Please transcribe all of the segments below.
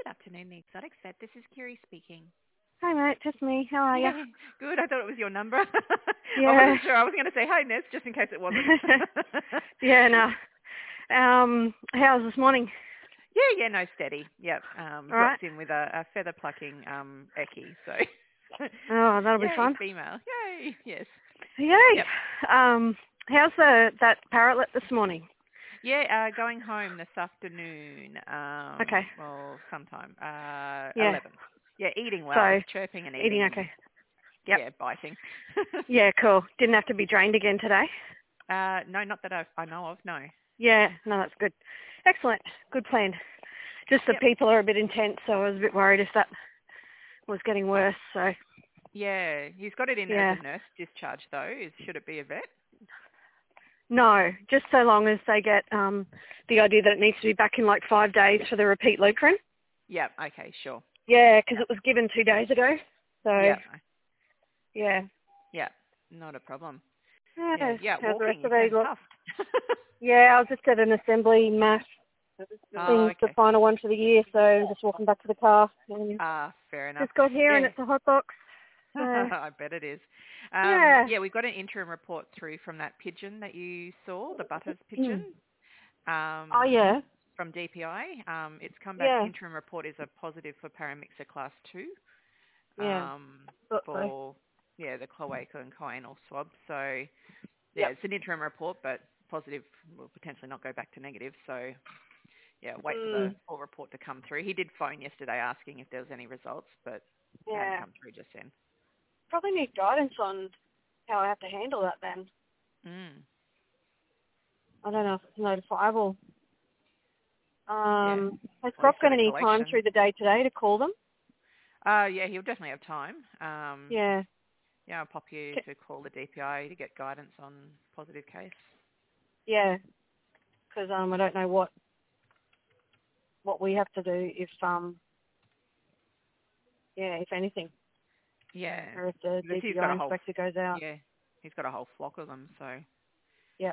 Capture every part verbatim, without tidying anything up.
afternoon, the Exotics Vet. This is Kiri speaking. Hi, mate. Just me. How are you? Yeah, good. I thought it was your number. I Yeah. wasn't sure. I was going to say hi, Ness, just in case it wasn't. Yeah, no. Um, how's this morning? yeah, yeah, no, steady. Yep. Um, All right. dropped in with a, a feather plucking um, Eki. So, Oh, that'll be yay, fun. female. Yay, yes. Yay. Yep. Um, how's the that parrotlet this morning? Yeah, uh, going home this afternoon. Um, Okay. well, sometime. Uh, Yeah. eleven. Yeah, eating well. So, He's chirping and eating eating and, okay. Yep. yeah, biting. Yeah, cool. Didn't have to be drained again today? uh, no, not that I, I know of, no. Yeah, no, that's good. Excellent. Good plan. Just the Yep. people are a bit intense, so I was a bit worried if that was getting worse, so. Yeah, he's got it in Yeah. as a nurse discharge, though. Is, should it be a vet? No, just so long as they get um, the idea that it needs to be back in like five days for the repeat Leukerin. Yeah, okay, sure. Yeah, because it was given two days ago. So, Yeah, yeah. yeah, not a problem. Yeah, Yeah, yeah, how's the rest walking, you of the day sound look? tough. Yeah, I was just at an assembly mass Oh, thing, the okay. final one for the year, so I'm just walking back to the car. And Ah, fair enough. just got here and Yeah, it's a hot box. So, I bet it is. Um, yeah. yeah, we got an interim report through from that pigeon that you saw, the Butters Mm. pigeon, Oh, um, yeah. from D P I. Um, it's come back, Yeah. interim report is a positive for paramyxa class two. Yeah. Um, Thought so. for yeah the cloaca and choanal swab. So yeah, Yep. it's an interim report, but positive will potentially not go back to negative. So yeah, wait for the Mm. full report to come through. He did phone yesterday asking if there was any results, but it hadn't Yeah. come through just then. Probably need guidance on how I have to handle that then. Mm. I don't know if it's notifiable. Yeah, Um, has well, he Croc got said a any time collection. through the day today to call them? Uh, yeah, he'll definitely have time. Um, Yeah. yeah, I'll pop you K- to call the D P I to get guidance on positive case. Yeah. Because um, I don't know what what we have to do if um, yeah, if anything, Yeah, or if the because he's got D P I a whole inspector goes out. yeah he's got a whole flock of them. So Yep.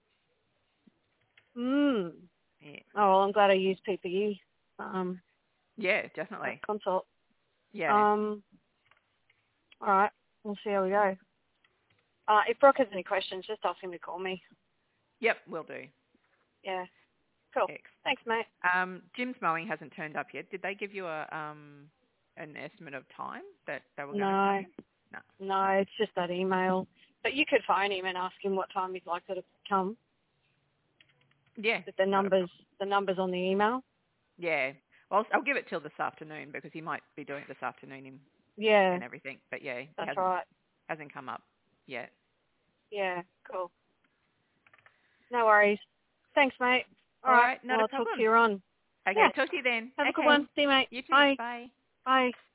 Hmm. yeah, Oh well, I'm glad I used P P E. Um, yeah, at definitely. consult. Yeah. Um. All right. We'll see how we go. Uh, if Brock has any questions, just ask him to call me. Yep, will do. Yeah. Cool. X. Thanks, mate. Um, Jim's mowing hasn't turned up yet. Did they give you a um an estimate of time that they were going to come No. in? No. No, Okay. it's just that email. But you could phone him and ask him what time he'd like it to come. Yeah, But the not a numbers, problem. the numbers on the email. Yeah. Well, I'll, I'll give it till this afternoon because he might be doing it this afternoon in, Yeah, and everything. But yeah, he that's hasn't right. hasn't come up yet. Yeah, cool. No worries. Thanks, mate. All All right. right, not Well, a I'll talk to problem. you on. Okay, Yeah. talk to you then. Have a good Okay. one. See you, mate. You too. Bye. Bye. Bye.